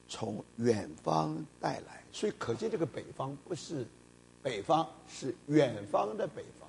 从远方带来。所以可见这个北方不是北方，是远方的北方。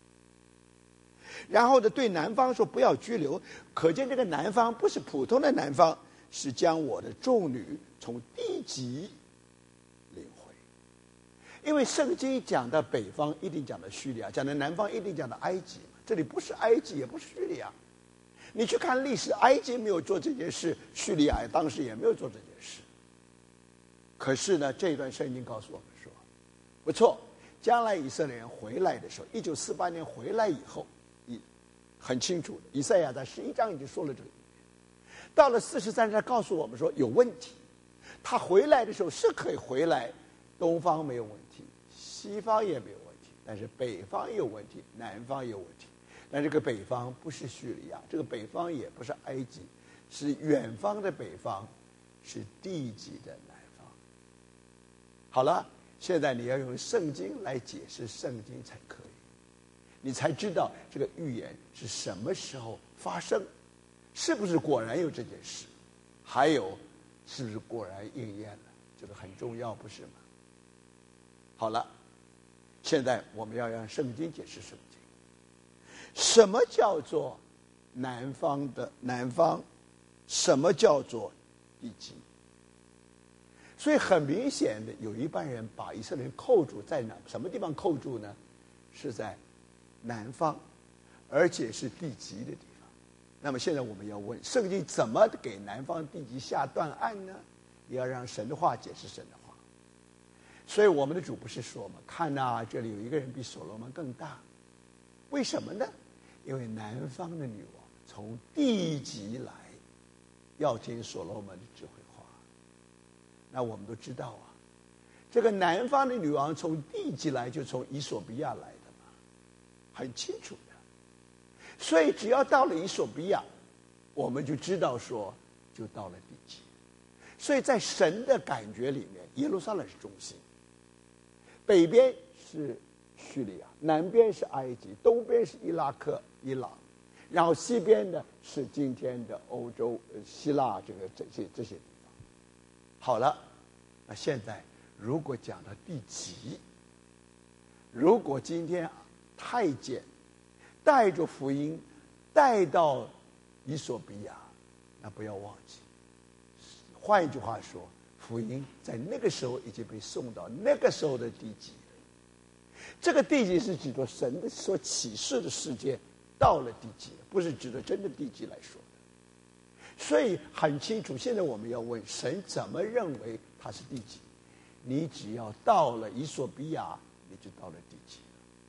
然后呢，对南方说不要拘留，可见这个南方不是普通的南方，是将我的众女从地极领回。因为圣经讲的北方一定讲的叙利亚，讲的南方一定讲的埃及，这里不是埃及也不是叙利亚。你去看历史，埃及没有做这件事，叙利亚当时也没有做这件事。可是呢，这一段圣经告诉我们说，不错，将来以色列人回来的时候，1948年回来以后，很清楚的，以赛亚在11章已经说了这个。到了43章告诉我们说有问题，他回来的时候是可以回来，东方没有问题，西方也没有问题，但是北方有问题，南方有问题。但这个北方不是叙利亚，这个北方也不是埃及，是远方的北方，是地极的南方。好了，现在你要用圣经来解释圣经才可以，你才知道这个预言是什么时候发生，是不是果然有这件事，还有是不是果然应验了，这个很重要，不是吗？好了，现在我们要让圣经解释圣经。什么叫做南方的南方？什么叫做地极？所以很明显的，有一半人把以色列人扣住在哪？什么地方扣住呢？是在南方，而且是地极的地方。那么现在我们要问，圣经怎么给南方地极下断案呢？也要让神的话解释神的话。所以我们的主不是说嘛，看啊，这里有一个人比所罗门更大。为什么呢？因为南方的女王从地极来，要听所罗门的智慧话。那我们都知道啊，这个南方的女王从地极来，就从以索比亚来的嘛，很清楚的。所以只要到了以索比亚，我们就知道说，就到了地极。所以在神的感觉里面，耶路撒冷是中心，北边是叙利亚，南边是埃及，东边是伊拉克、伊朗，然后西边呢是今天的欧洲、希腊这些地方。好了，那现在如果讲到地极，如果今天太监带着福音带到以索比亚，那不要忘记，换一句话说，福音在那个时候已经被送到那个时候的地极。这个地极是指着神的所启示的世界到了地极，不是指着真的地极来说的。所以很清楚，现在我们要问神怎么认为它是地极？你只要到了以索比亚，你就到了地极。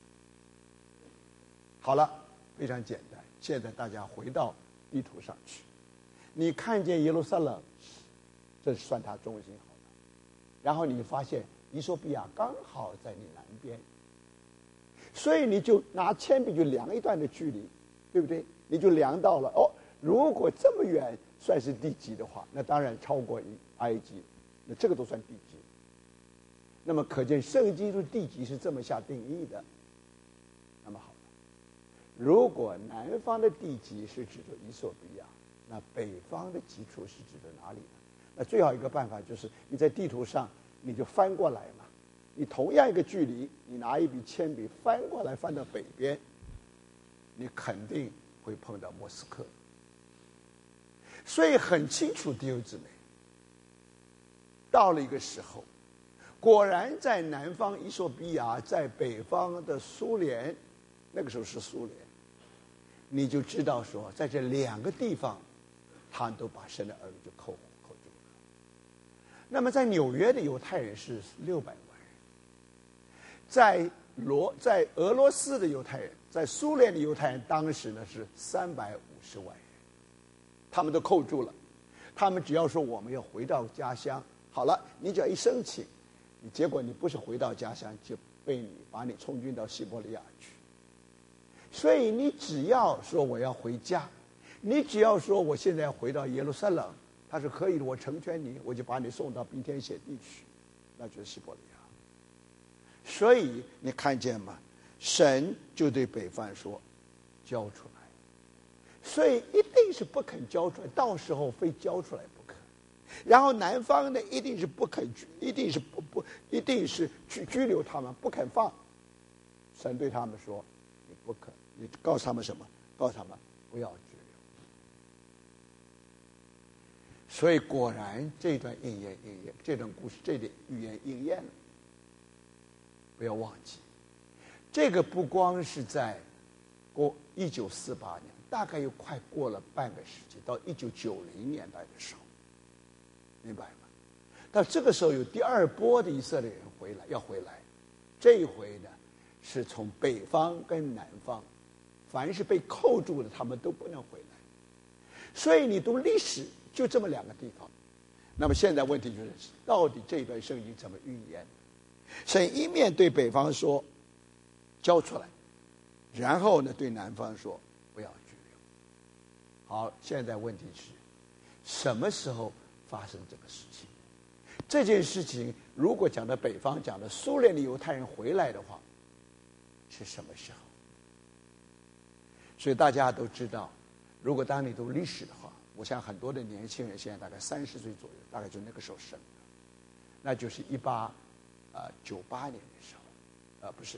好了，非常简单。现在大家回到地图上去，你看见耶路撒冷，这算它中心好了。然后你发现以索比亚刚好在你南边。所以你就拿铅笔就量一段的距离，对不对？你就量到了如果这么远算是地极的话，那当然超过埃及，那这个都算地极。那么可见圣经对地极是这么下定义的。那么好了，如果南方的地极是指着以索比亚，那北方的极处是指着哪里呢？那最好一个办法就是你在地图上你就翻过来嘛。你同样一个距离，你拿一笔铅笔翻过来，翻到北边，你肯定会碰到莫斯科。所以很清楚，弟兄姊妹，到了一个时候，果然在南方以索比亚，在北方的苏联，那个时候是苏联，你就知道说，在这两个地方，他们都把神的儿女就扣住了。那么在纽约的犹太人是600万。在俄罗斯的犹太人，在苏联的犹太人，当时呢是350万人，他们都扣住了。他们只要说我们要回到家乡，好了，你只要一申请，结果你不是回到家乡，就把你充军到西伯利亚去。所以你只要说我要回家，你只要说我现在要回到耶路撒冷，他说可以的，我成全你，我就把你送到冰天雪地去，那就是西伯利亚。所以你看见吗？神就对北方说，交出来。所以一定是不肯交出来，到时候非交出来不可。 然后南方呢一定是不肯一定是去拘留他们，不肯放。神对他们说：“你不可，你告诉他们什么？告诉他们不要拘留。”所以果然这段应验，这段故事这点预言应验了。不要忘记，这个不光是在1948年，大概又快过了半个世纪，到1990年代的时候，明白吗？到这个时候有第二波的以色列人要回来，这一回呢是从北方跟南方，凡是被扣住的他们都不能回来。所以你读历史就这么两个地方。那么现在问题就是，到底这段圣经怎么预言？神一面对北方说交出来，然后呢对南方说不要拘留。好，现在问题是什么时候发生这个事情？这件事情如果讲到北方，讲的苏联的犹太人回来的话，是什么时候？所以大家都知道，如果当你读历史的话，我想很多的年轻人现在大概30岁左右，大概就那个时候生的，那就是98年的时候，不是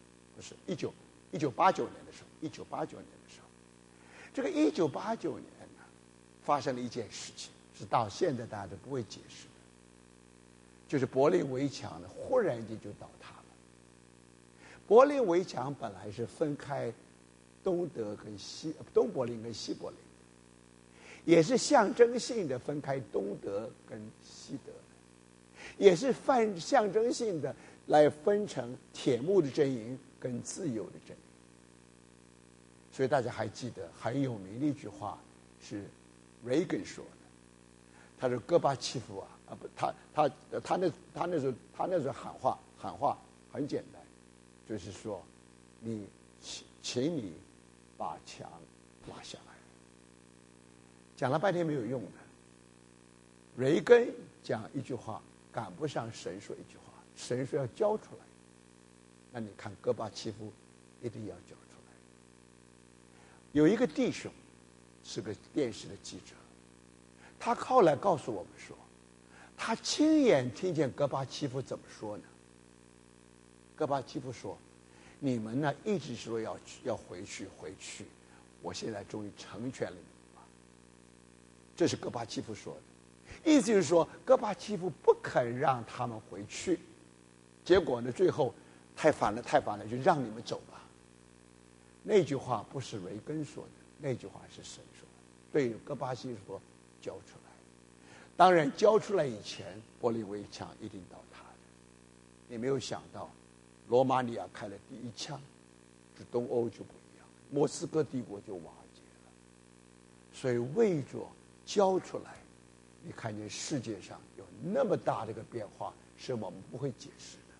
1989年的时候，1989年的时候，这个1989年呢，发生了一件事情，是到现在大家都不会解释的，就是柏林围墙呢，忽然间就倒塌了。柏林围墙本来是分开东柏林跟西柏林，也是象征性的分开东德跟西德，也是象征性的来分成铁幕的阵营跟自由的阵营。所以大家还记得很有名的一句话是 Reagan 说的，他说戈巴契夫他那时候喊话很简单，就是说请你把墙拉下来。讲了半天没有用的，雷根讲一句话赶不上神说一句话，神说要交出来，那你看戈巴契夫一定要交出来。有一个弟兄是个电视的记者，他后来告诉我们说，他亲眼听见戈巴契夫怎么说呢？戈巴契夫说：“你们呢一直说要回去，我现在终于成全了你们吧。”这是戈巴契夫说的，意思就是说戈巴契夫不肯让他们回去，结果呢最后太烦了，就让你们走吧。那句话不是雷根说的，那句话是神说的，对戈巴契夫说交出来。当然交出来以前，柏林围墙一定倒塌的。你没有想到罗马尼亚开了第一枪，这东欧就不一样，莫斯科帝国就瓦解了。所以为着交出来，你看见世界上有那么大的一个变化，是我们不会解释的。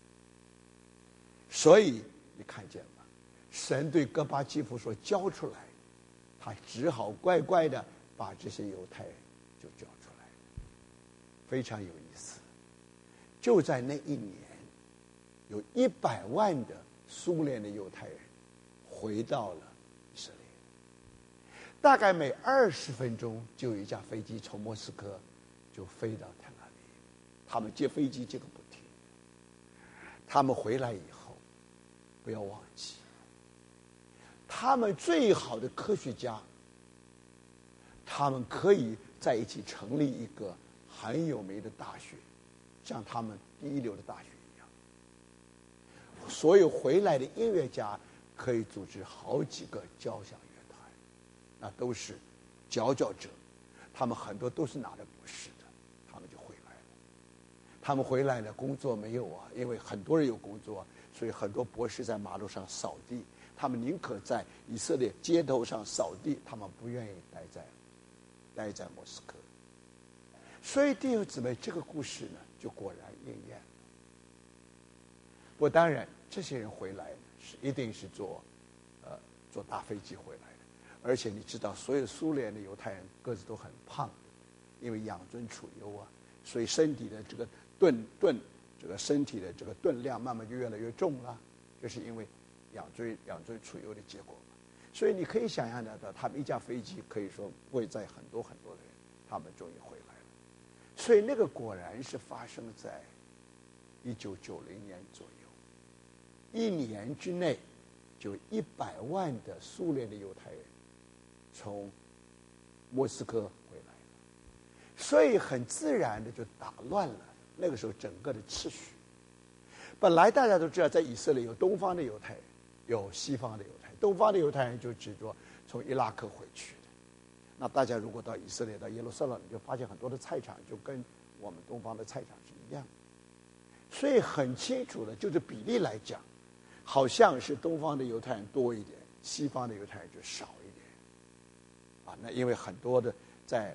所以你看见吗？神对戈巴契夫说交出来，他只好乖乖的把这些犹太人就交出来了。非常有意思，就在那一年，有100万的苏联的犹太人回到了以色列，大概每20分钟就有一架飞机从莫斯科就飞到特拉维夫，他们接飞机接个不停。他们回来以后，不要忘记，他们最好的科学家，他们可以在一起成立一个很有名的大学，像他们第一流的大学一样。所有回来的音乐家可以组织好几个交响乐团，那都是佼佼者，他们很多都是拿着博士的，他们就回来了。他们回来了，工作没有啊，因为很多人有工作，所以很多博士在马路上扫地，他们宁可在以色列街头上扫地，他们不愿意待在莫斯科。所以弟兄姊妹，这个故事呢就果然应验了。不过当然这些人回来一定是坐大飞机回来的，而且你知道所有苏联的犹太人个子都很胖，因为养尊处优啊，所以身体的这个身体的这个吨量慢慢就越来越重了，就是因为养尊处优的结果嘛。所以你可以想象得到，他们一架飞机可以说不会载很多的人，他们终于回来了。 所以那个果然是发生在1990年左右，1年之内就100万的苏联的犹太人从莫斯科回来了，所以很自然的就打乱了那个时候整个的秩序。本来大家都知道，在以色列有东方的犹太人，有西方的犹太人。东方的犹太人就指着从伊拉克回去的。那大家如果到以色列、到耶路撒冷，你就发现很多的菜场就跟我们东方的菜场是一样。所以很清楚的，就是比例来讲，好像是东方的犹太人多一点，西方的犹太人就少一点。那因为很多的在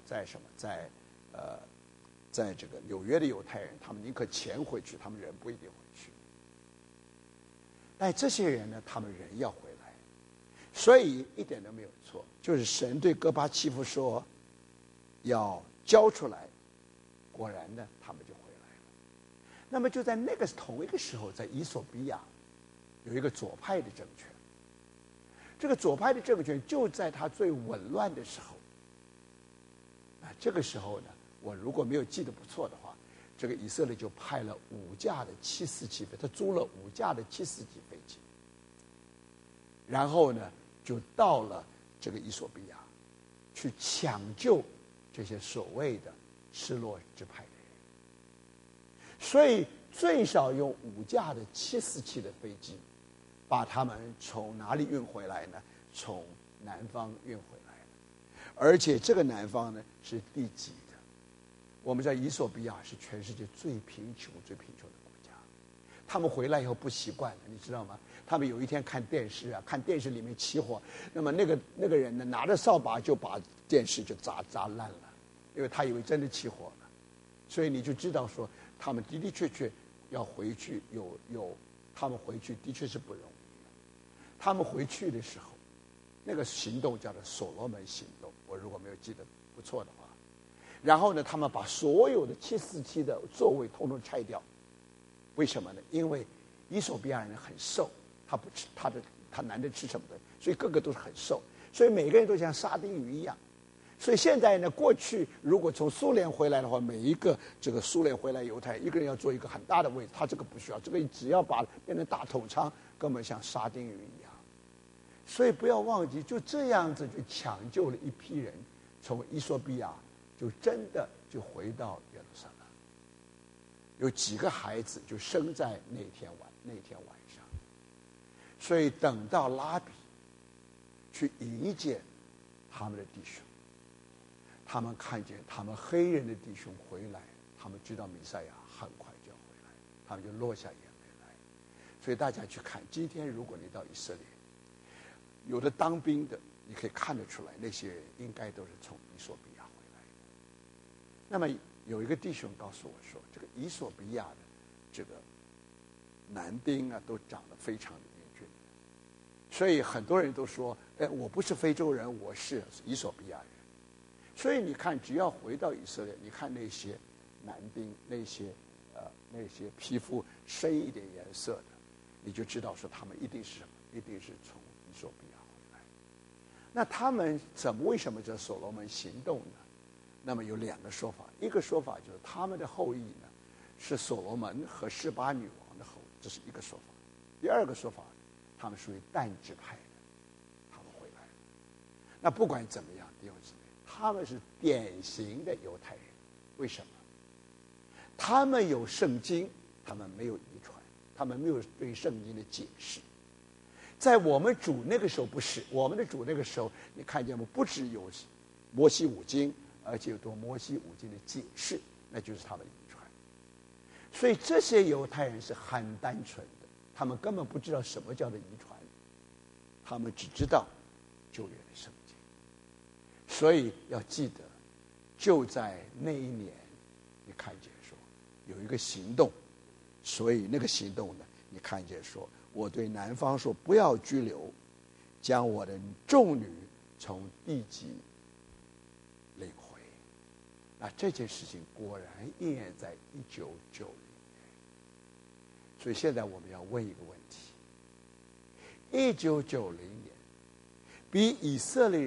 这个纽约的犹太人，他们宁可钱回去，他们人不一定回去。但这些人呢，他们人要回来，所以一点都没有错。就是神对戈巴契夫说，要交出来，果然呢，他们就回来了。那么就在那个同一个时候，在伊索比亚有一个左派的政权。这个左派的政权就在它最紊乱的时候。这个时候呢，我如果没有记得不错的话，这个以色列就派了5架的747飞，他租了5架的747飞机，然后呢，就到了这个伊索比亚，去抢救这些所谓的失落支派的人。所以最少用5架的747的飞机，把他们从哪里运回来呢？从南方运回来了，而且这个南方呢是地极的。我们知道伊索比亚是全世界最贫穷的国家，他们回来以后不习惯了，你知道吗？他们有一天看电视看电视里面起火，那么那个人呢拿着扫把就把电视就砸烂了，因为他以为真的起火了。所以你就知道说，他们的的确确要回去，他们回去的确是不容易的。他们回去的时候，那个行动叫做所罗门行动，我如果没有记得不错的话。然后呢，他们把所有的747的座位统统拆掉。为什么呢？因为伊索比亚人很瘦，他不吃他难得吃什么的，所以个个都是很瘦，所以每个人都像沙丁鱼一样。所以现在呢，过去如果从苏联回来的话，每一个这个苏联回来犹太一个人要坐一个很大的位置，他这个不需要，这个只要把变成大头舱，根本像沙丁鱼一样。所以不要忘记，就这样子就抢救了一批人，从伊索比亚就真的就回到耶路撒冷。有几个孩子就生在那天晚上。所以等到拉比去迎接他们的弟兄，他们看见他们黑人的弟兄回来，他们知道弥赛亚很快就要回来，他们就落下眼泪来。所以大家去看，今天如果你到以色列，有的当兵的，你可以看得出来，那些人应该都是从伊索比亚回来的。那么有一个弟兄告诉我说，这个伊索比亚的这个男丁都长得非常的英俊，所以很多人都说，我不是非洲人，我是伊索比亚人。所以你看，只要回到以色列，你看那些男丁，那些皮肤深一点颜色的，你就知道说他们一定是什么？一定是从伊索比亚回来。那他们为什么叫所罗门行动呢？那么有2个说法，一个说法就是他们的后裔呢是所罗门和示巴女王的后裔，这是一个说法。第2个说法，他们属于但支派的，他们回来了。那不管怎么样，弟兄姊妹，他们是典型的犹太人。为什么？他们有圣经，他们没有遗传，他们没有对圣经的解释。在我们主那个时候不是，我们的主那个时候，你看见不只有摩西五经，而且有对摩西五经的解释，那就是他们的遗传。所以这些犹太人是很单纯的，他们根本不知道什么叫做遗传，他们只知道旧约的圣经。所以要记得，就在那一年，你看见说有一个行动，所以那个行动呢，你看见说，我对南方说不要拘留，将我的众女从地极领回。那这件事情果然应验在1990年。所以现在我们要问一个问题：1990年比以色列